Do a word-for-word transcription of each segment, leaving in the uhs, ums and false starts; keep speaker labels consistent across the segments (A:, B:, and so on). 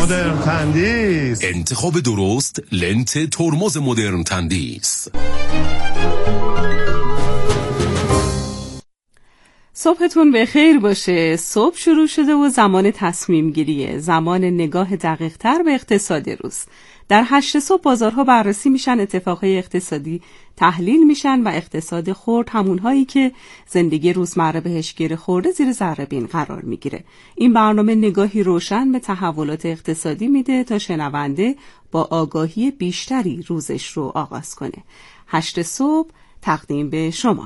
A: مدرن تندیس.
B: انتخاب درست لنت ترمز مدرن تندیس.
C: صبحتون بخیر باشه. صبح شروع شده و زمان تصمیم گیریه، زمان نگاه دقیق تر به اقتصاد روز. در هشت صبح بازارها بررسی میشن، اتفاقهای اقتصادی تحلیل میشن و اقتصاد خرد، همونهایی که زندگی روزمره بهش گره خورده، زیر ذره بین قرار میگیره. این برنامه نگاهی روشن به تحولات اقتصادی میده تا شنونده با آگاهی بیشتری روزش رو آغاز کنه. هشت صبح تقدیم به شما.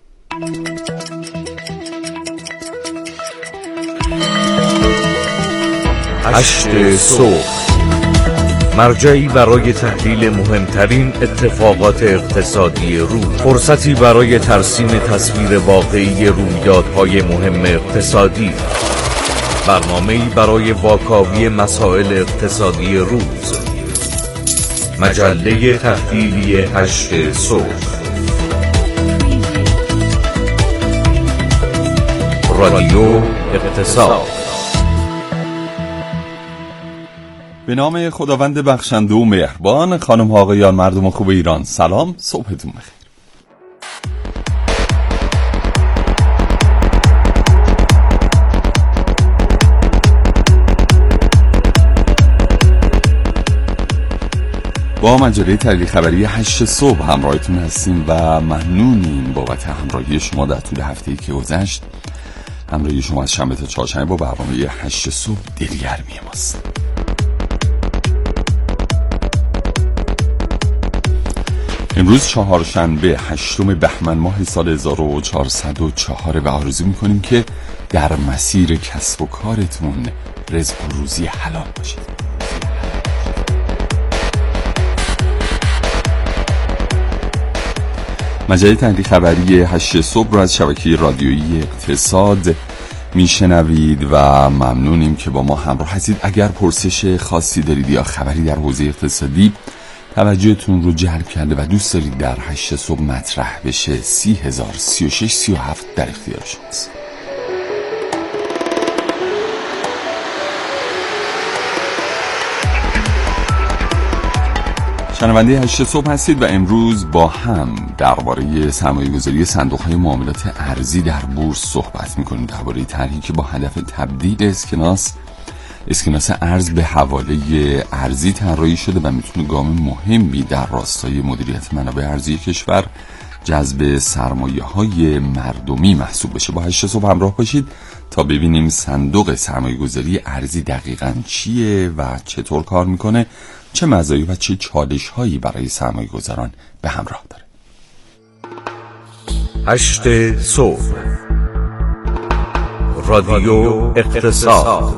D: هشت صبح، مرجعی برای تحلیل مهمترین اتفاقات اقتصادی روز، فرصتی برای ترسیم تصویر واقعی رویدادهای مهم اقتصادی، برنامه‌ای برای واکاوی مسائل اقتصادی روز. مجله تحلیلی هشت صبح، رادیو اقتصاد.
E: به نام خداوند بخشنده و مهربان. خانم ها آقایان، مردم خوب ایران، سلام، صبحتون بخیر. با مجله تحلیل خبری هشت صبح همراهتون هستیم و ممنونیم بابت همراهی شما در طول هفته‌ای که گذشت. همراهی شما از شنبه تا چهارشنبه با برنامه هشت صبح دلگرمی ماست. امروز چهارشنبه هشتم بهمن ماه سال هزار و چهارصد و چهار و آرزو میکنیم که در مسیر کسب و کارتون رزق و روزی حلال باشید. مجله تحلیل خبری هشت صبح رو از شبکه رادیویی اقتصاد میشنوید و ممنونیم که با ما همراه هستید. اگر پرسش خاصی دارید یا خبری در حوزه اقتصادی توجهتون رو جلب کرده و دوست دارید در هشت صبح مطرح بشه، سی هزار سی و شش سی و هفت در اختیار شماست. شنونده هشت صبح هستید و امروز با هم درباره سرمایه‌گذاری صندوق‌های معاملات ارزی در بورس صحبت می‌کنیم، درباره طرحی که با هدف تبدیل اسکناس اسکناس ارز به حواله ارزی طراحی شده و میتونه گام مهمی در راستای مدیریت منابع ارزی کشور، جذب سرمایه‌های مردمی محسوب بشه. با هشت صبح همراه باشید تا ببینیم صندوق سرمایه‌گذاری ارزی دقیقاً چیه و چطور کار میکنه، چه مزایا و چه چالش‌هایی برای سرمایه‌گذاران به همراه داره.
D: هشت صبح، رادیو اقتصاد.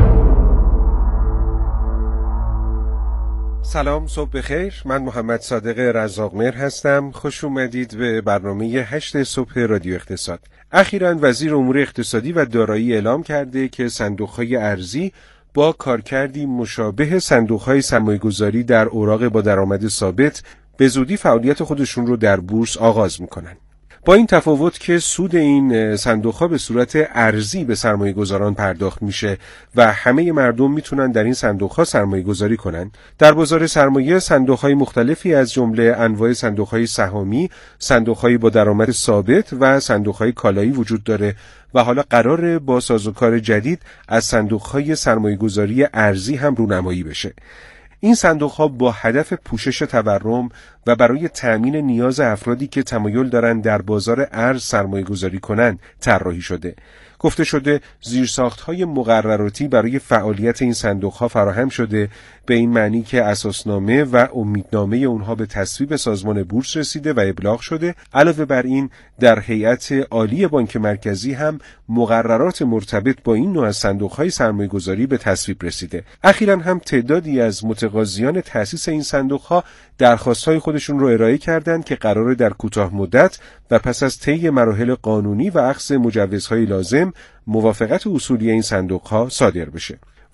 F: سلام، صبح بخیر. من محمد صادق رزاقمهر هستم. خوش اومدید به برنامه هشت صبح رادیو اقتصاد. اخیراً وزیر امور اقتصادی و دارایی اعلام کرده که صندوق‌های ارزی با کارکردی مشابه صندوق‌های سرمایه‌گذاری در اوراق با درآمد ثابت به زودی فعالیت خودشون رو در بورس آغاز می‌کنن. با این تفاوت که سود این صندوق‌ها به صورت ارزی به سرمایه‌گذاران پرداخت میشه و همه مردم میتونن در این صندوق‌ها سرمایه‌گذاری کنن. در بازار سرمایه صندوق‌های مختلفی از جمله انواع صندوق‌های سهامی، صندوق‌های با درآمد ثابت و صندوق‌های کالایی وجود داره و حالا قراره با سازوکار جدید از صندوق‌های سرمایه‌گذاری ارزی هم رونمایی بشه. این صندوق‌ها با هدف پوشش تورم و برای تأمین نیاز افرادی که تمایل دارند در بازار ارز سرمایه‌گذاری کنند طراحی شده. گفته شده زیرساخت‌های مقرراتی برای فعالیت این صندوق‌ها فراهم شده، به این معنی که اساسنامه و امیدنامه اونها به تصویب سازمان بورس رسیده و ابلاغ شده. علاوه بر این در هیئت عالی بانک مرکزی هم مقررات مرتبط با این نوع از صندوق‌های سرمایه‌گذاری به تصویب رسیده. اخیراً هم تعدادی از متقاضیان تأسیس این صندوق‌ها درخواست‌های خودشون رو ارائه کردند که قراره در کوتاه مدت و پس از طی مراحل قانونی و اخذ مجوزهای لازم موافقت اصولی این صندوق‌ها صادر بشه.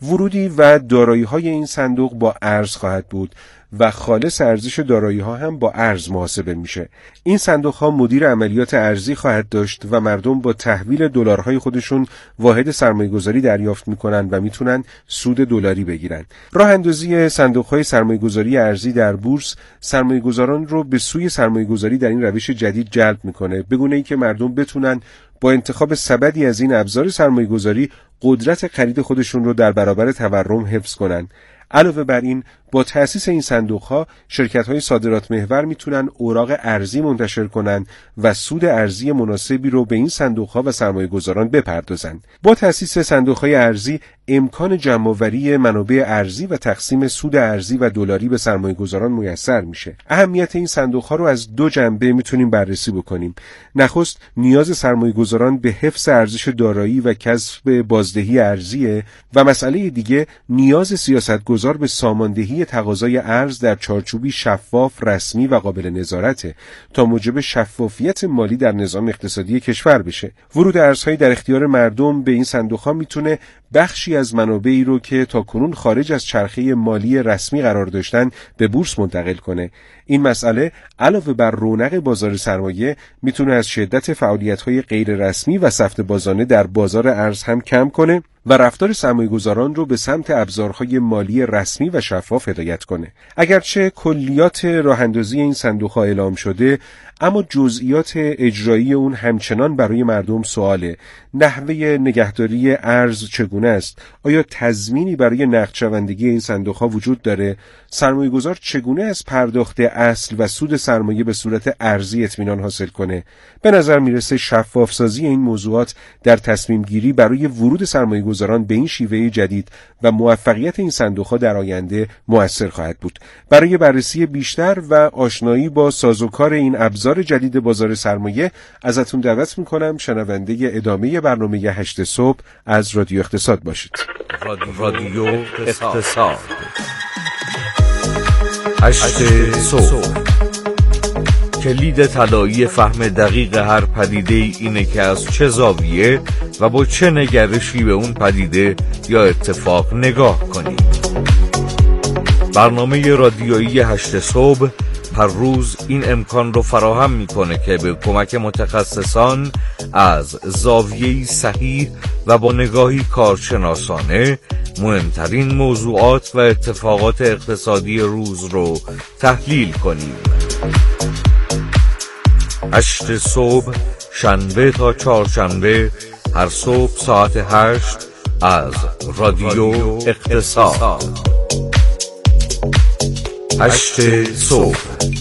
F: ورودی و دارایی‌های این صندوق با ارز خواهد بود و خالص ارزش دارایی‌ها هم با ارز محاسبه میشه. این صندوق‌ها مدیر عملیات ارزی خواهد داشت و مردم با تحویل دلارهای خودشون واحد سرمایه‌گذاری دریافت میکنن و میتونن سود دلاری بگیرن. راه اندازی صندوق‌های سرمایه‌گذاری ارزی در بورس سرمایه‌گذاران رو به سوی سرمایه‌گذاری در این روش جدید جلب میکنه، به گونه‌ای که مردم بتونن با انتخاب سبدی از این ابزار سرمایه‌گذاری قدرت خرید خودشون رو در برابر تورم حفظ کنن. علاوه بر این، با تأسیس این صندوق‌ها شرکت‌های صادرات محور میتونن اوراق ارزی منتشر کنن و سود ارزی مناسبی رو به این صندوق‌ها و سرمایه‌گذاران بپردازن. با تأسیس صندوق‌های ارزی امکان جمع‌آوری منابع ارزی و تقسیم سود ارزی و دلاری به سرمایه‌گذاران میسر میشه. اهمیت این صندوق‌ها رو از دو جنبه میتونیم بررسی بکنیم. نخست نیاز سرمایه‌گذاران به حفظ ارزش دارایی و کسب بازدهی ارزیه و مسئله دیگه نیاز سیاستگزار به ساماندهی تقاضای ارز در چارچوبی شفاف، رسمی و قابل نظارته تا موجب شفافیت مالی در نظام اقتصادی کشور بشه. ورود ارزهای در اختیار مردم به این صندوق‌ها میتونه بخشی از منابعی رو که تاکنون خارج از چرخه مالی رسمی قرار داشتن به بورس منتقل کنه. این مسئله علاوه بر رونق بازار سرمایه میتونه از شدت فعالیت‌های غیر رسمی و سفت بازانه در بازار ارز هم کم کنه و رفتار سرمایه‌گذاران رو به سمت ابزارهای مالی رسمی و شفاف هدایت کنه. اگرچه کلیات راه‌اندازی این صندوق‌ها اعلام شده، اما جزئیات اجرایی اون همچنان برای مردم سواله. نحوه نگهداری ارز چگونه است؟ آیا تضمینی برای نقد شوندگی این صندوق‌ها وجود داره؟ سرمایه‌گذار چگونه از پرداخت اصل و سود سرمایه به صورت ارزی اطمینان حاصل کنه؟ به نظر میرسه شفافسازی این موضوعات در تصمیم گیری برای ورود سرمایه‌گذاران به این شیوه جدید و موفقیت این صندوق‌ها در آینده مؤثر خواهد بود. برای بررسی بیشتر و آشنایی با سازوکار این ابزار جدید بازار سرمایه ازتون دعوت میکنم شنونده ادامه برنامه هشت صبح از رادیو اقتصاد باشید.
D: رادیو اقتصاد هشت صبح. کلید طلایی فهم دقیق هر پدیده اینه که از چه زاویه و با چه نگرشی به اون پدیده یا اتفاق نگاه کنیم. برنامه رادیویی هشت صبح هر روز این امکان رو فراهم میکنه که به کمک متخصصان از زاویه‌ای صحیح و با نگاهی کارشناسانه مهمترین موضوعات و اتفاقات اقتصادی روز رو تحلیل کنیم. هشت صبح، شنبه تا چهارشنبه، هر صبح ساعت هشت از رادیو اقتصاد. هشت صبح.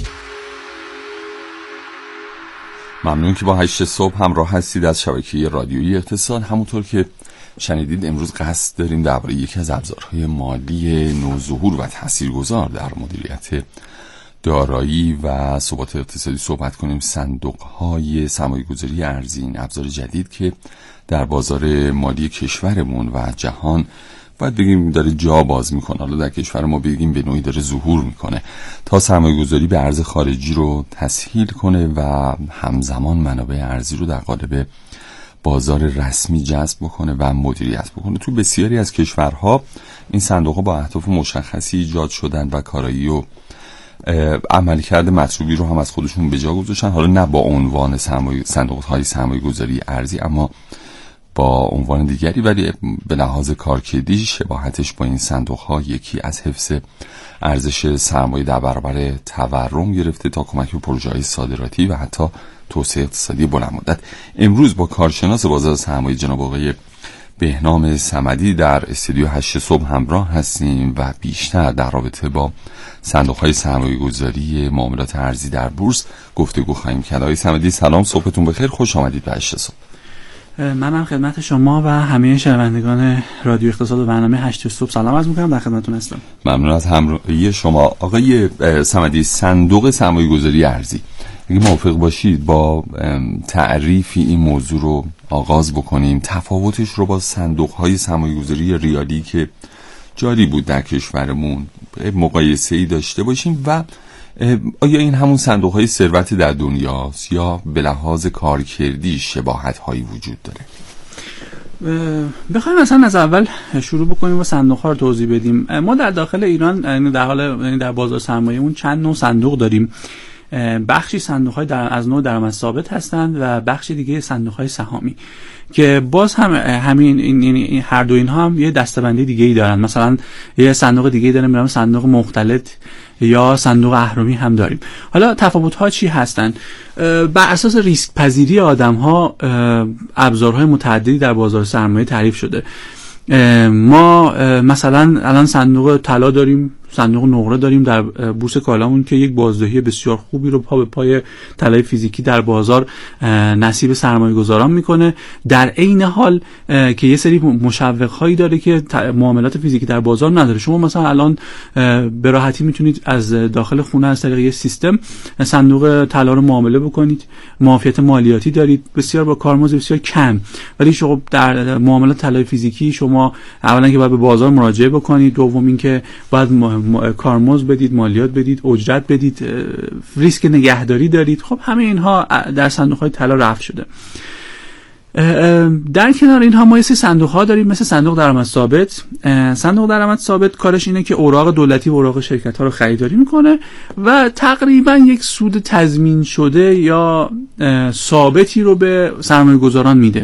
E: ممنون که با هشت صبح همراه هستید از شبکه رادیویی اقتصاد. همونطور که شنیدید امروز قصد داریم درباره یکی از ابزارهای مالی نوظهور و تاثیرگذار در مدیریت دارایی و ثبات اقتصادی صحبت کنیم. صندوق‌های سرمایه‌گذاری ارزی، این ابزار جدید که در بازار مالی کشورمون و جهان باید بگیم داره جا باز میکنه. حالا در کشور ما بگیم به نوعی داره ظهور میکنه تا سرمایه‌گذاری به ارز خارجی رو تسهیل کنه و همزمان منابع ارزی رو در قالب بازار رسمی جذب بکنه و مدیریت بکنه. تو بسیاری از کشورها این صندوق‌ها با اهداف مشخصی ایجاد شدن و کارایی و عملکرد مطلوبی رو هم از خودشون به جا گذاشتن. حالا نه با عنوان صندوق‌های سرمایه‌گذاری ارزی، اما با عنوان دیگری، ولی به لحاظ کارکردی شباهتش با این صندوق‌ها یکی از حفظ ارزش سرمایه در برابر تورم گرفته تا کمک به پروژه‌های صادراتی و حتی توسعه اقتصادی بلند مدت. امروز با کارشناس بازار سرمایه جناب آقای بهنام صمدی در استودیو هشت صبح همراه هستیم و بیشتر در رابطه با صندوق‌های سرمایه‌گذاری معاملات ارزی در بورس گفتگو خواهیم کرد. آقای صمدی سلام، صبحتون بخیر، خوش آمدید به هشت صبح.
A: منم خدمت شما و همه شنوندگان رادیو اقتصاد و برنامه هشت صبح سلام عرض می‌کنم، در خدمتتون هستم.
E: ممنون از همراهی شما. آقای صمدی، صندوق سرمایه‌گذاری ارزی، اگه موافق باشید با تعریفی این موضوع رو آغاز بکنیم، تفاوتش رو با صندوق‌های سرمایه‌گذاری ریالی که جاری بود در کشورمون مقایسه‌ای داشته باشیم و آیا این همون صندوق‌های ثروت در دنیاست یا به لحاظ کارکردی شباهت‌هایی وجود داره؟
A: بخوایم مثلا از اول شروع بکنیم و صندوق ها رو توضیح بدیم. ما در داخل ایران در حال یعنی در بازار سرمایه‌مون چند نوع صندوق داریم. بخشی صندوق های در از نوع درآمد ثابت هستند و بخش دیگه صندوق های سهامی که باز هم همین این, این هر دو اینها هم یه دسته‌بندی دیگه‌ای دارن. مثلا یه صندوق دیگه‌ای داریم به نام صندوق مختلط یا صندوق اهرمی هم داریم. حالا تفاوت‌ها چی هستن؟ بر اساس ریسک پذیری آدم‌ها ابزارهای متعددی در بازار سرمایه تعریف شده. ما مثلا الان صندوق طلا داریم، صندوق نقره داریم در بورس کالامون که یک بازدهی بسیار خوبی رو پا به پای طلای فیزیکی در بازار نصیب سرمایه گذاران میکنه، در عین حال که یه سری مشوق هایی داره که معاملات فیزیکی در بازار نداره. شما مثلا الان به راحتی میتونید از داخل خونه از طریق یه سیستم صندوق طلا رو معامله بکنید، معافیت مالیاتی دارید بسیار با کارمزد بسیار کم، ولی شما در معاملات طلای فیزیکی شما اولا که باید به بازار مراجعه بکنید، دوم اینکه باید کارمزد بدید، مالیات بدید، اجرت بدید، ریسک نگهداری دارید. خب همه اینها در صندوق‌های طلا رفع شده. در کنار اینها ما یه سری صندوق‌ها داریم مثل صندوق درآمد ثابت. صندوق درآمد ثابت کارش اینه که اوراق دولتی و اوراق شرکت‌ها رو خریداری میکنه و تقریبا یک سود تضمین شده یا ثابتی رو به سرمایه‌گذاران میده.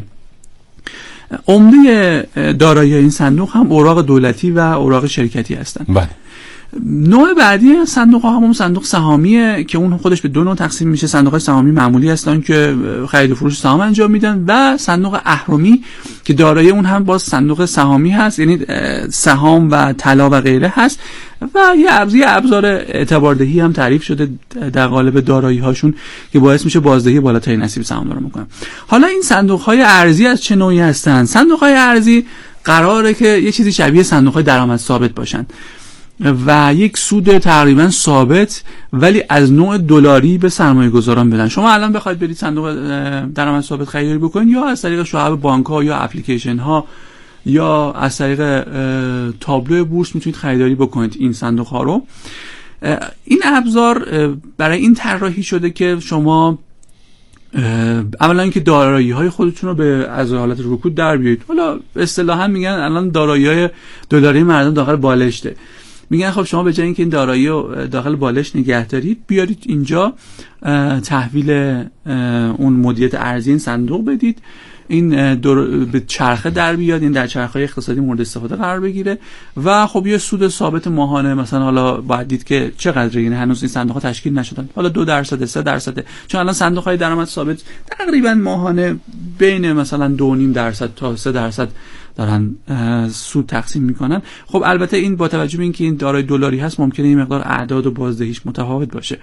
A: عمده دارایی این صندوق هم اوراق دولتی و اوراق شرکتی هستند.
E: بله.
A: نوع بعدی صندوق ها همون صندوق سهامیه که اون خودش به دو نوع تقسیم میشه. صندوق های سهامی معمولی هستن که خرید و فروش سهام انجام میدن و صندوق اهرمی که دارایی اون هم باز صندوق سهامی هست، یعنی سهام و طلا و غیره هست و یه ابزار ابزار اعتباردهی هم تعریف شده در قالب دارایی هاشون که باعث میشه بازدهی بالاتری نصیب سهامداران بکنن. حالا این صندوق های ارزی از چه نوعی هستن؟ صندوق های ارزی قراره که یه چیزی شبیه صندوق های درآمد ثابت باشن و یک سود تقریبا ثابت ولی از نوع دلاری به سرمایه گذاران بدن. شما الان بخواید برید صندوق درآمد ثابت خریداری بکنید یا از طریق شعب بانک ها یا اپلیکیشن ها یا از طریق تابلو بورس میتونید خریداری بکنید این صندوق ها رو. این ابزار برای این طراحی شده که شما اولا اینکه دارایی های خودتون رو به از حالت رکود در بیارید. حالا اصطلاحا میگن الان دارایی های دلاری مردم داخل بالشته، میگن خب شما به جای اینکه این دارایی رو داخل بالش نگه دارید بیارید اینجا تحویل اون مدیریت ارزی این صندوق بدید، این به چرخه در بیاد، این در چرخه اقتصادی مورد استفاده قرار بگیره و خب یه سود ثابت ماهانه مثلا حالا باید دید که چقدر، یعنی هنوز این صندوق ها تشکیل نشدن، حالا دو درصد سه درصد، چون الان صندوق های درآمد ثابت تقریبا ماهانه بین مثلا دو و نیم درصد تا سه درصد دارن سود تقسیم میکنن. خب البته این با توجه به اینکه این دارای دلاری هست ممکنه این مقدار اعداد و بازدهیش متفاوت باشه.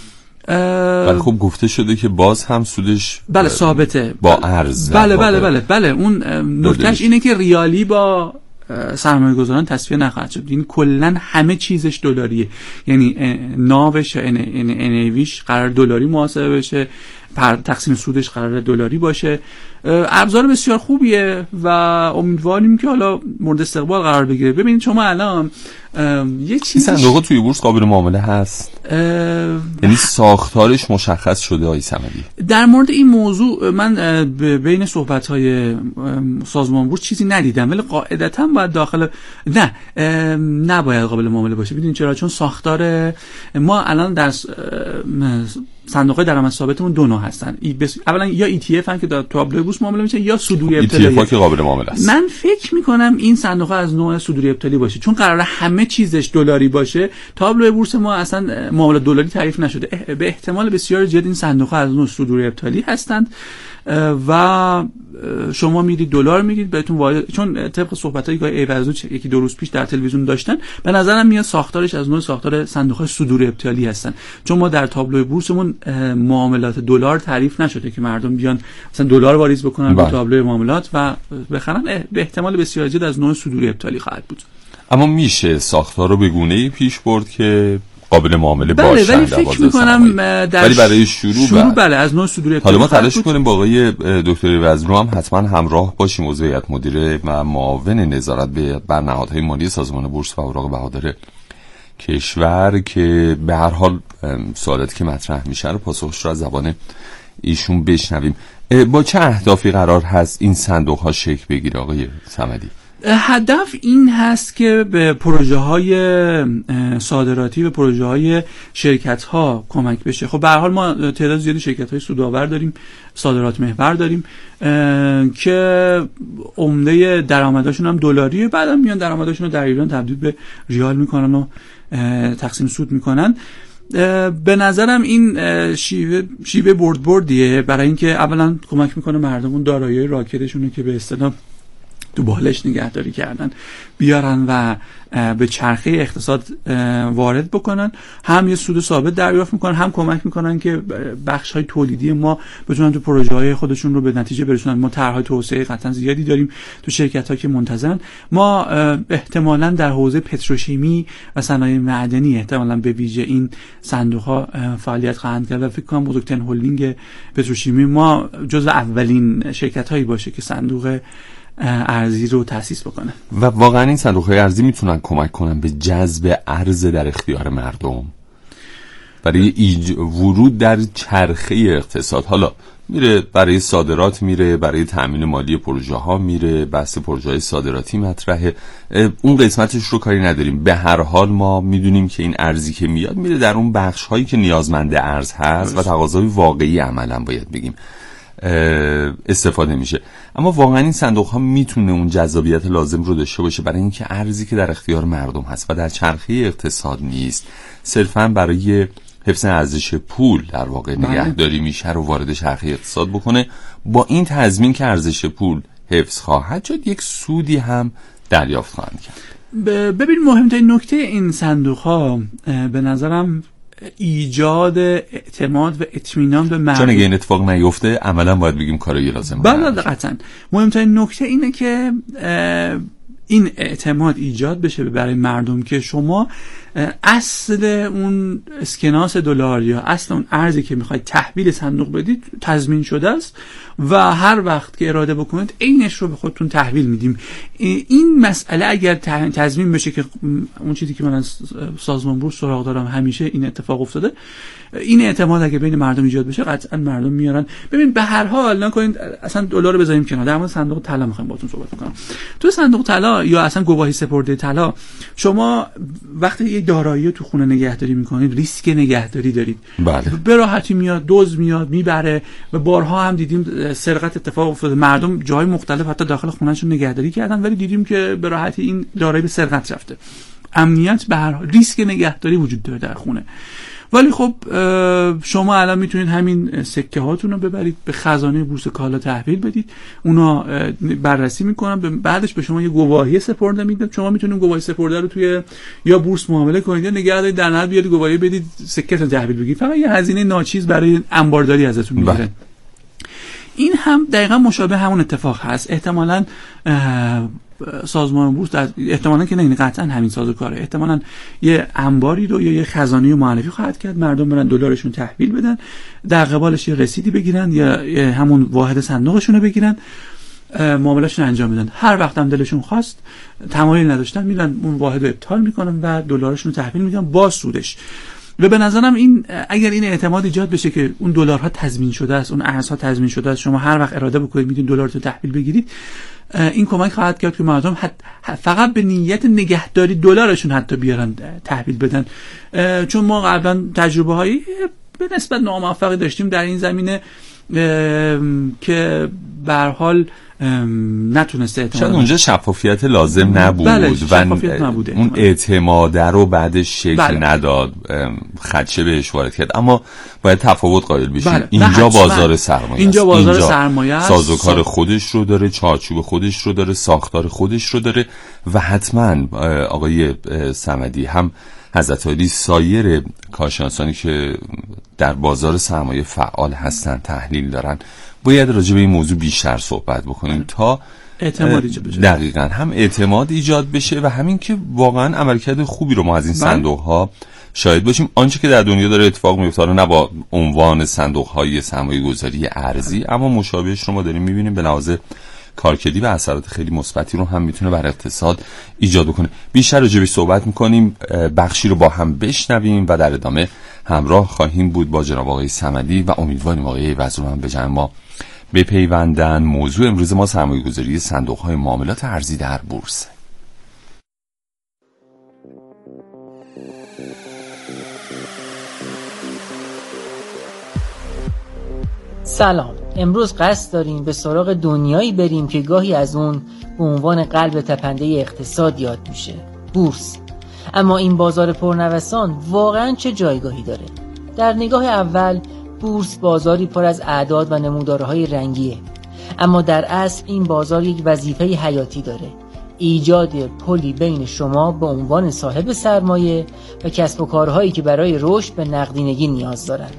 E: ولی خب گفته شده که باز هم سودش
A: بله ثابته
E: با ارز.
A: بله بله بله بله اون نکتهش اینه که ریالی با سرمایه گذاران تصفیه نخواهد شد. این کلا همه چیزش دلاریه، یعنی ناوش ان ای ویش قرار دلاری محاسبه بشه، تقسیم سودش قرار دلاری باشه. ابزار بسیار خوبیه و امیدواریم که حالا مورد استقبال قرار بگیره. ببینید شما الان یه چیزی
E: صندوق توی بورس قابل معامله هست، یعنی ساختارش مشخص شده آقای صمدی؟
A: در مورد این موضوع من بین صحبت‌های سازمان بورس چیزی ندیدم، ولی قاعدتاً باید داخل نه نباید قابل معامله باشه. ببینید چرا؟ چون ساختار ما الان در صندوق درآمد ثابتمون دو نوع هستن. اولا یا ای تی اف ان که در تابلو بورس معامله میشه یا صدوری ابطالی.
E: ای تی اف که قابل معامله است.
A: من فکر میکنم این صندوق از نوع صدوری ابطالی باشه، چون قراره همه چیزش دلاری باشه. تابلو بورس ما اصلا معامله دلاری تعریف نشده. به احتمال بسیار زیاد این صندوق از نوع صدوری ابطالی هستند و شما میرید دلار میگید بهتون وارد، چون طبق صحبتایی که ایوازو یکی دو روز پیش در تلویزیون داشتن به نظرم میاد ساختارش از نوع ساختار صندوق‌های صدوری ابطالی هستن، چون ما در تابلو بورسمون معاملات دلار تعریف نشده که مردم بیان مثلا دلار واریز بکنن به تابلو معاملات و بخرن. به احتمال بسیار زیاد از نوع صدوری ابطالی خواهد بود.
E: اما میشه ساختار رو به گونه‌ای پیش برد که قابل معامله
A: بله
E: باشن.
A: ولی فکر می‌کنم در
E: ولی برای شروع,
A: شروع بله از نوع صدوری ابطالی.
E: حالا ما تلاش می‌کنیم با آقای دکتر وزرو هم حتما همراه باشیم، عضو هیئت مدیره و معاون نظارت بر نهادهای مالی سازمان بورس و اوراق بهادار کشور، که به هر حال سوالاتی که مطرح میشه رو پاسخش رو از زبان ایشون بشنویم. با چه اهدافی قرار هست این صندوق ها شکل بگیره آقای صمدی؟
A: هدف این هست که به پروژه های صادراتی و پروژه های شرکت ها کمک بشه. خب به هر حال ما تعداد زیادی شرکت های سودآور داریم، صادرات محور داریم که عمده درآمدشون هم دلاریه، بعدم میان درآمدشون رو در ایران تبدیل به ریال میکنن و تقسیم سود میکنن. به نظرم این شیوه شیوه برد بردیه برای اینکه اولا کمک میکنه مردم اون دارایی راکدشونه که به اصطلاح تو بالش نگهداری کردن بیارن و به چرخه اقتصاد وارد بکنن، هم یه سود ثابت دریافت میکنن، هم کمک میکنن که بخش های تولیدی ما بتونن تو پروژه های خودشون رو به نتیجه برسونن. ما طرح‌های توسعه قطعا زیادی داریم تو شرکت ها که منتظرن. ما احتمالاً در حوزه پتروشیمی و صنایع معدنی احتمالاً به ویژه این صندوق ها فعالیت خواهند کرد و فکر کنم بزرگترین هلدینگ پتروشیمی ما جزو اولین شرکت هایی باشه که صندوق ارزی رو تأسیس بکنه.
E: و واقعا این صندوق‌های ارزی میتونن کمک کنن به جذب ارز در اختیار مردم برای ایج... ورود در چرخه اقتصاد. حالا میره برای صادرات، میره برای تأمین مالی پروژه ها، میره بحث پروژه های صادراتی مطرحه، اون قسمتش رو کاری نداریم. به هر حال ما میدونیم که این ارزی که میاد میره در اون بخش هایی که نیازمند ارز هست و تقاضای واقعی عملا باید بگیم استفاده میشه. اما واقعا این صندوق ها میتونه اون جذابیت لازم رو داشته باشه برای اینکه ارزی که در اختیار مردم هست و در چرخه اقتصاد نیست صرفا برای حفظ ارزش پول در واقع نگهداری میشه رو وارد چرخه اقتصاد بکنه، با این تضمین که ارزش پول حفظ خواهد شد، یک سودی هم دریافت خواهند کرد.
A: ببین مهمترین نکته این صندوق ها به نظرم ایجاد اعتماد و اطمینان به مردم.
E: چون اگه این اتفاق نیفته عملا باید بگیم کارایی لازمه.
A: بله قطعا. مهمترین نکته اینه که این اعتماد ایجاد بشه برای مردم که شما اصل اون اسکناس دلار یا اصل اون ارزی که میخواید تحویل صندوق بدید تضمین شده است و هر وقت که اراده بکنید عینش رو به خودتون تحویل میدیم. این مسئله اگر تضمین بشه که اون چیزی که من از سازمان بورس سراغ دارم همیشه این اتفاق افتاده، این اعتماد اگه بین مردم ایجاد بشه قطعا مردم میارن. ببین به هر حال نکنید اصلا دلار رو بذاریم کنار، در مورد صندوق طلا میخوایم باهاتون صحبت کنم. تو صندوق طلا یا اصلا گواهی سپرده طلا شما وقتی یه دارایی تو خونه نگهداری میکنید ریسک نگهداری دارید.
E: بله.
A: به راحتی میاد دزد میاد میبره و بارها هم دیدیم سرقت اتفاق افتاده، مردم جای مختلف حتی داخل خونهشون نگهداری کردن ولی دیدیم که به راحتی این دارایی به سرقت رفته. امنیت به هر حال، ریسک نگهداری وجود داره در خونه. ولی خب شما الان میتونید همین سکه هاتون رو ببرید به خزانه بورس کالا تحویل بدید، اونا بررسی میکنن، بعدش به شما یه گواهی سپرده میدن. شما میتونید گواهی سپرده رو توی یا بورس معامله کنید یا نگه دارید، در نهایت بیارید گواهی بدید سکه‌تون تحویل بگیرید، فقط یه هزینه ناچیز برای انبارداری ازتون میگیرن. این هم دقیقا مشابه همون اتفاق هست. احتمالاً سازمان بورس در احتمالاً که نه قطعا همین سازوکاره، احتمالاً یه انباری رو یا یه خزانه معرفی خواهد کرد، مردم برن دلارشون تحویل بدن، در قبالش یه رسیدی بگیرن یا همون واحد صندوقشون رو بگیرن، معاملهشون انجام بدن. هر وقت هم دلشون خواست تمایل نداشتن میرن اون واحد رو ابطال میکنن و دلارشون رو تحویل میدن با سودش. و به نظرم این اگر این اعتماد ایجاد بشه که اون دلارها تضمین شده است، اون ارزها تضمین شده است، شما هر وقت اراده بکنید میتونید دلارتون تحویل بگیرید، این کمک خواهد کرد که مردم فقط به نیت نگهداری دلارشون حتی بیارن تحویل بدن. چون ما قبلا تجربه هایی به نسبت ناموفقی داشتیم در این زمینه که به هر حال نتونسته اعتماد،
E: شاید اونجا شفافیت لازم نبود.
A: بله، شفافیت
E: و
A: نبوده.
E: اون اعتماد رو بعدش شکل
A: بله.
E: نداد، خدشه بهش وارد کرد. اما باید تفاوت قائل بشیم.
A: بله.
E: اینجا بازار سرمایه
A: اینجا بازار
E: اینجا
A: سرمایه است،
E: سازوکار خودش رو داره، چارچوب خودش رو داره، ساختار خودش رو داره و حتما آقای صمدی هم حضرت عالی سایر کارشناسانی که در بازار سرمایه فعال هستن تحلیل دارن باید راجع به این موضوع بیشتر صحبت بکنیم تا
A: اعتماد ایجاد بشه.
E: دقیقاً هم اعتماد ایجاد بشه و همین که واقعاً عملکرد خوبی رو ما از این صندوق ها شاهد باشیم. آنچه که در دنیا داره اتفاق میفته نه با عنوان صندوق های سرمایه گذاری ارزی، اما مشابهش رو ما داریم میبینیم به لحاظ کارکردی و اثرات خیلی مثبتی رو هم میتونه بر اقتصاد ایجاد کنه. بیشتر راجع بهش صحبت میکنیم، بخشی رو با هم بشنویم و در ادامه همراه خواهیم بود با جناب آقای صمدی و امیدواریم آقای وزیر هم به جمع ما بپیوندن. موضوع امروز ما سرمایه‌گذاری صندوق‌های معاملات ارزی در بورس.
G: سلام. امروز قصد داریم به سراغ دنیایی بریم که گاهی از اون به عنوان قلب تپنده اقتصاد یاد میشه، بورس. اما این بازار پرنوسان واقعاً چه جایگاهی داره؟ در نگاه اول بورس بازاری پر از اعداد و نمودارهای رنگیه، اما در اصل این بازار یک وظیفه حیاتی داره: ایجاد پلی بین شما به عنوان صاحب سرمایه و کسب و کارهایی که برای رشد به نقدینگی نیاز دارن.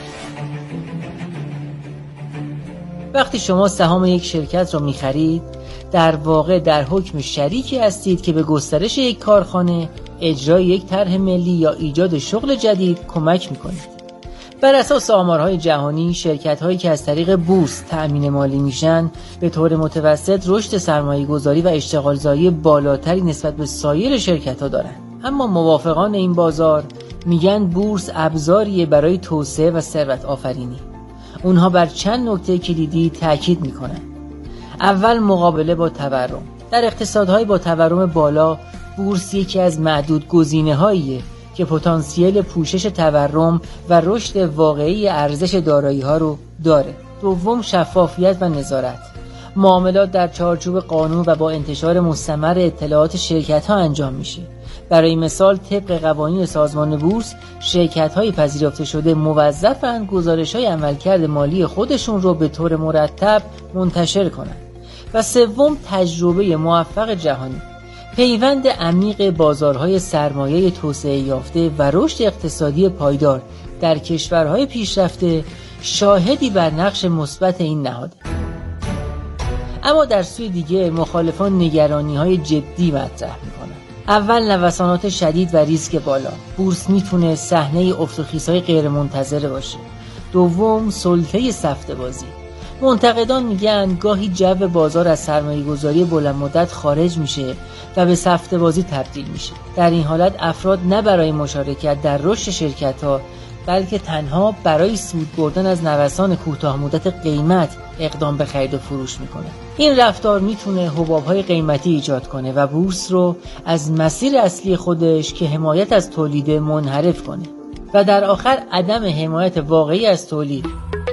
G: وقتی شما سهام یک شرکت را می‌خرید، در واقع در حکم شریکی هستید که به گسترش یک کارخانه، اجرای یک طرح ملی یا ایجاد شغل جدید کمک می‌کنید. بر اساس آمارهای جهانی، شرکت‌هایی که از طریق بورس تأمین مالی میشن به طور متوسط رشد سرمایه‌گذاری و اشتغالزایی بالاتری نسبت به سایر شرکت‌ها دارند. اما موافقان این بازار میگن بورس ابزاریه برای توسعه و ثروت آفرینی. اونها بر چند نکته کلیدی تاکید میکنن. اول، مقابله با تورم. در اقتصادهای با تورم بالا، بورس یکی از معدود گزینه‌هاییه که پتانسیل پوشش تورم و رشد واقعی ارزش دارایی‌ها رو داره. دوم، شفافیت و نظارت. معاملات در چارچوب قانون و با انتشار مستمر اطلاعات شرکت‌ها انجام میشه. برای مثال، طبق قوانین سازمان بورس، شرکت‌های پذیرفته شده موظفند گزارش‌های عملکرد مالی خودشون رو به طور مرتب منتشر کنند. و سوم، تجربه موفق جهانی. پیوند عمیق بازارهای سرمایه توسعه یافته و رشد اقتصادی پایدار در کشورهای پیشرفته شاهدی بر نقش مثبت این نهاده. اما در سوی دیگه مخالفان نگرانی‌های جدی مطرح می‌کنند. اول، نوسانات شدید و ریسک بالا. بورس میتونه صحنه افت و خیزهای غیرمنتظره باشه. دوم، سلطه سفته بازی. منتقدان میگن گاهی جو بازار از سرمایه‌گذاری بلند مدت خارج میشه و به سفته بازی تبدیل میشه. در این حالت افراد نه برای مشارکت در رشد شرکت‌ها بلکه تنها برای سود بردن از نوسان کوتاه مدت قیمت اقدام به خرید و فروش میکنه. این رفتار میتونه حباب‌های قیمتی ایجاد کنه و بورس رو از مسیر اصلی خودش که حمایت از تولید منحرف کنه و در آخر عدم حمایت واقعی از تولید.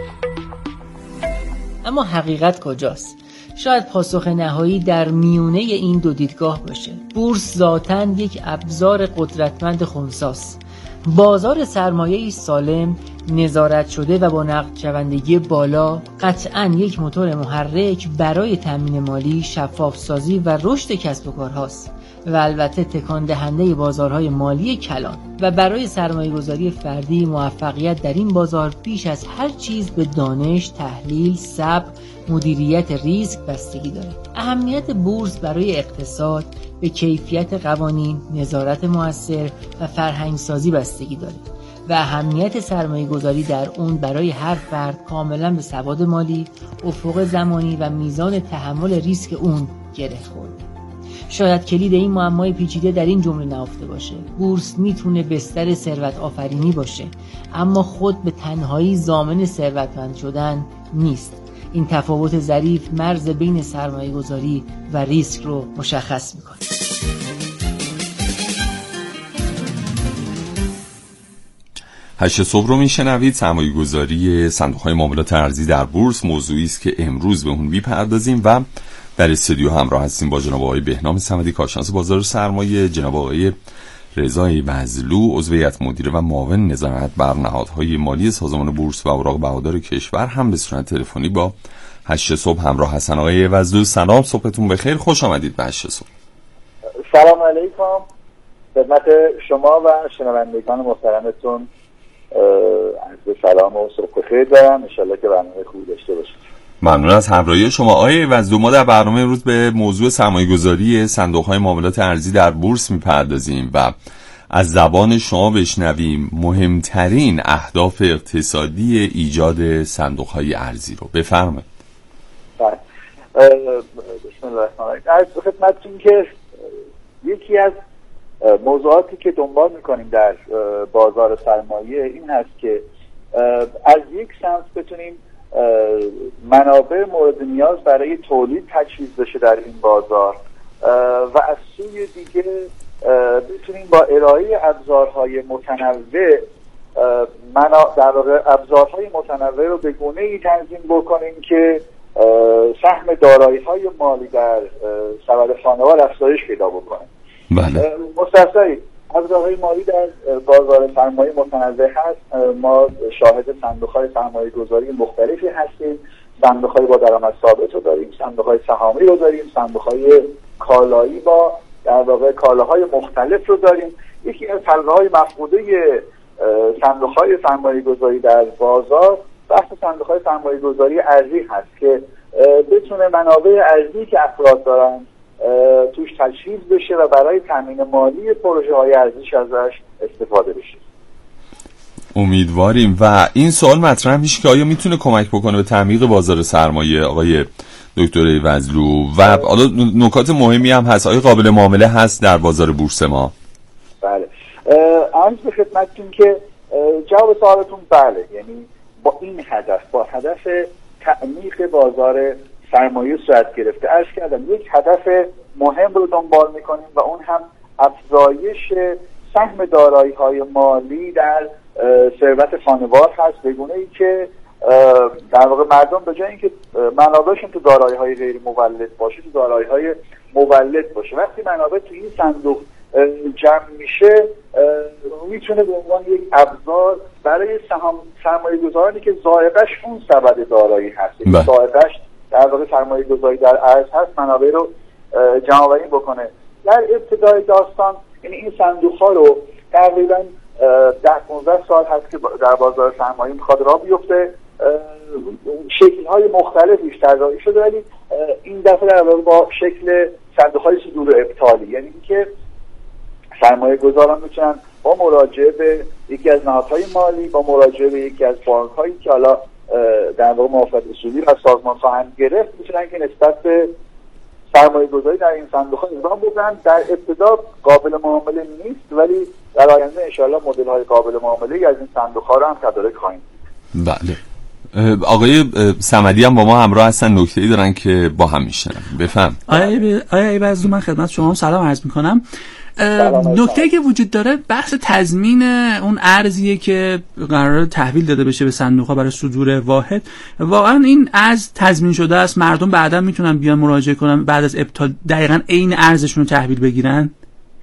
G: اما حقیقت کجاست؟ شاید پاسخ نهایی در میونه این دو دیدگاه باشه. بورس ذاتاً یک ابزار قدرتمند خنثی‌ست. بازار سرمایه‌ای سالم، نظارت شده و با نقد شوندگی بالا قطعاً یک موتور محرک برای تامین مالی، شفاف سازی و رشد کسب و کارهاست و البته تکان دهنده بازارهای مالی کلان. و برای سرمایه‌گذاری فردی موفقیت در این بازار بیش از هر چیز به دانش، تحلیل، صبر، مدیریت ریسک بستگی داره. اهمیت بورس برای اقتصاد به کیفیت قوانین، نظارت مؤثر و فرهنگسازی بستگی داره و اهمیت سرمایه‌گذاری در اون برای هر فرد کاملا به سواد مالی، افق زمانی و میزان تحمل ریسک اون گره خورده. شاید کلید این معمای پیچیده در این جمله نهفته باشه: بورس میتونه بستر ثروت آفرینی باشه، اما خود به تنهایی ضامن ثروتمند شدن نیست. این تفاوت ظریف مرز بین سرمایه گذاری و ریسک رو مشخص میکنه.
E: هشت صبح رو میشنوید. سرمایه گذاری صندوق‌های معاملات ارزی در بورس موضوعی است که امروز به اون میپردازیم و در استودیو همراه هستیم با جناب آقای بهنام صمدی، کارشناس بازار سرمایه، جناب آقای رضای بزلو، عضو هیئت مدیره و معاون نظارت بر نهادهای مالی سازمان بورس و اوراق بهادار کشور، هم به صورت تلفنی با هشت صبح همراه هستن. آقای بزلو سلام، صبحتون بخیر، خوش آمدید به هشت صبح.
H: سلام علیکم خدمت شما و شنوندگان محترمتون. عرض سلام و صبح بخیر دارم، ان شاءالله که برنامه خوبی داشته باشید.
E: ممنون از همراهی شما. آقای وزلو، ما در برنامه امروز به موضوع سرمایه‌گذاری صندوق‌های معاملات ارزی در بورس می‌پردازیم و از زبان شما بشنویم مهمترین اهداف اقتصادی ایجاد صندوق‌های ارزی رو. بفرمایید.
H: بسم الله الرحمن الرحیم. عرض به خدمتتون که یکی از موضوعاتی که دنبال میکنیم در بازار سرمایه این هست که از یک سمت بتونیم منابع مورد نیاز برای تولید تجهیز بشه در این بازار و از سوی دیگه بتونیم با ارائه ابزارهای متنوع در واقع ابزارهای متنوع رو به گونه‌ای تنظیم بکنیم که سهم دارایی‌های مالی در سبد خانوار افزایش پیدا بکنه.
E: بله.
H: مستثنی ابزارهای مالی در بازار سرمایه متنوع هست. ما شاهد صندوق‌های سرمایه‌گذاری مختلفی هستیم. صندوق‌های با درآمد ثابت رو داریم، صندوق‌های سهامی رو داریم، صندوق‌های کالایی با در واقع کالاهای مختلف رو داریم. یکی از حلقه‌های مفقوده صندوق‌های سرمایه‌گذاری در بازار بحث صندوق‌های سرمایه‌گذاری ارزی هست که بتونه منابع ارزی که افراد دارن توش تجهیز بشه و برای تامین مالی پروژه‌های ارزیش ازش استفاده بشه.
E: امیدواریم. و این سوال مطرح میشه که آیا میتونه کمک بکنه به تعمیق بازار سرمایه آقای دکتر ایوزلو و حالا نکات مهمی هم هست، آیا قابل معامله هست در بازار بورس ما؟
H: بله. عرض به خدمتتون که جواب سوالتون بله، یعنی با این هدف، با هدف تعمیق بازار سرمایه صورت گرفته. عرض کردم یک هدف مهم رو دنبال میکنیم و اون هم افزایش سهم دارایی‌های مالی در ثروت خانوار هست، به گونه‌ای که در واقع مردم به جای اینکه منابعشون تو دارایی‌های غیر مولد باشه، تو دارایی‌های مولد باشه. وقتی منابع تو این صندوق جمع میشه میتونه به عنوان یک ابزار برای سهام سرمایه‌گذارانی که ذائقه‌اش اون سبد دارایی هست، ذائقه‌اش در واقع سرمایه‌گذاری در ارز هست، منابع رو جمع‌آوری بکنه. در ابتدای داستان یعنی این صندوق‌ها رو تقریباً ده پانزده سال هست که در بازار سرمایه میخواد راه بیفته. شکل‌های مختلفیش طراحی شده، ولی این دفعه در واقع با شکل صندوق‌های صدور ابطالی، یعنی اینکه سرمایه گذاران میتونن با مراجعه به یکی از نهادهای مالی، با مراجعه به یکی از بانک‌هایی که حالا در واقع موافقت اصولی از سازمان خواهند گرفت، میتونن که نسبت به سرمایه گذاری در این صندوق‌ها اقدام بکنن. در ابتدا قابل معامله نیست، ولی در آینده انشاءالله مدل‌های قابل معامله از این صندوق‌ها رو هم تدارک خواهیم دید.
E: بله. آقای صمدی هم با ما همراه هستن، نکته‌ای دارن که با هم میشن. بفهم.
A: آیا آیا ایوزلو، من خدمت شما سلام عرض میکنم. نکته که وجود داره بحث تضمین اون ارزیه که قرار تحویل داده بشه به صندوق‌ها برای صدور واحد. واقعا این ارز تضمین شده است؟ مردم بعدا میتونن بیان مراجعه کنن بعد از ابطال دقیقاً عین ارزشون رو تحویل بگیرن؟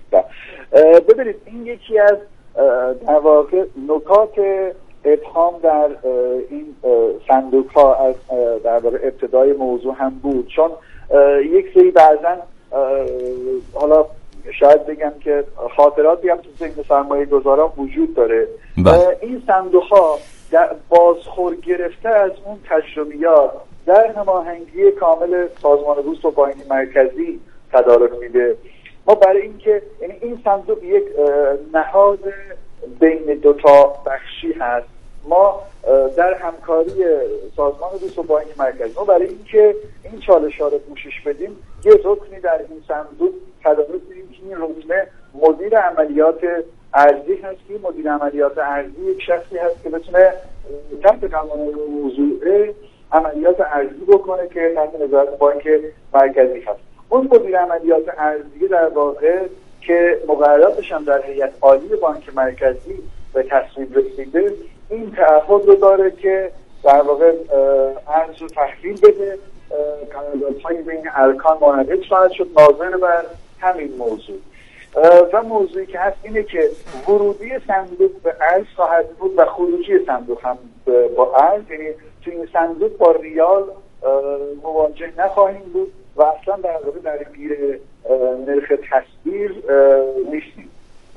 H: ببینید این یکی از در واقع نکات ابهام در این صندوق‌ها از در واقع ابتدای موضوع هم بود، چون یک سری بعضن حالا شاید بگم که خاطراتی هم تو ذهن سرمایه‌گذاران وجود داره. این صندوق‌ها در بازخور گرفته از اون تجربیات در هماهنگی کامل سازمان بورس و بانک مرکزی تدارک میده. ما برای اینکه یعنی این صندوق یک نهاد بین دو تا بخشی هست، ما در همکاری سازمان بورس و بانک مرکزی ما برای اینکه این چالش‌ها رو پوشش بدیم یه رکنی در این صندوق تدارک می‌دیم که این رکن مدیر عملیات ارزی هست که مدیر عملیات ارزی یک شخصی هست که بتونه تحت قوانین موضوعه عملیات ارزی بکنه که تحت نظارت بانک مرکزی هست. اون مدیر عملیات ارزی در واقع که مقرراتش هم در هیئت عالی بانک مرکزی به تصویب رسیده، این تعهد رو داره که در واقع ارز رو تحویل بده. قراردادهای بین ارکان منعقد خواهد شد ناظر بر همین موضوع. و موضوعی که هست اینه که ورودی صندوق به ارز خواهد بود و خروجی صندوق هم با ارز، یعنی تو این صندوق با ریال مواجه نخواهیم بود و اصلا در واقع در گیر نرخ تصویر نیستیم.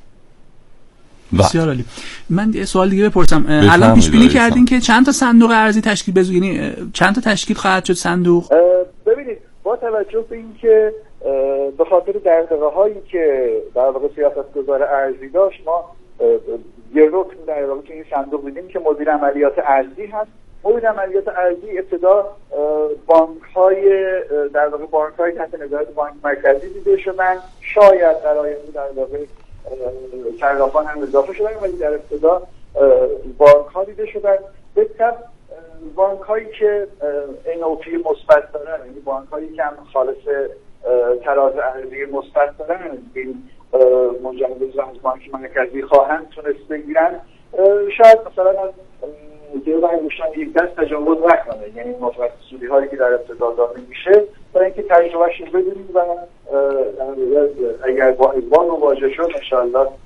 A: بسیار عالی. من یه سوال دیگه بپرسم. الان پیش بینی کردین که چند تا صندوق ارزی تشکیل بزو، یعنی چند تا تشکیل خواهد شد صندوق؟
H: ببینید با توجه به اینکه به خاطر دغدغه‌هایی که در واقع سیاستگزار ارزی داشت، ما یه رکن در واقع که این صندوق دیدیم که مدیر عملیات ارزی هست مورد عملیات ارزی ابتدا بانک های در واقع بانک های تحت نظارت بانک مرکزی دیده شدن، شاید در آینده در واقع صرافان هم اضافه شدن، ولی در ابتدا بانک ها دیده شدن. به طب بانک هایی که این اوپی مثبت دارن، یعنی بانک هایی که هم خالص تراز ارزی مثبت دارن، این مجوز از بانک مرکزی خواهند تونست بگیرن، شاید مثلا از جلو انگشتان یک دست تجاوز نکنه، یعنی مثبت سودی هایی که در ابتدا داده میشه برای اینکه تجربهش رو بدونیم و اگر با اقبال مواجه شد انشاءالله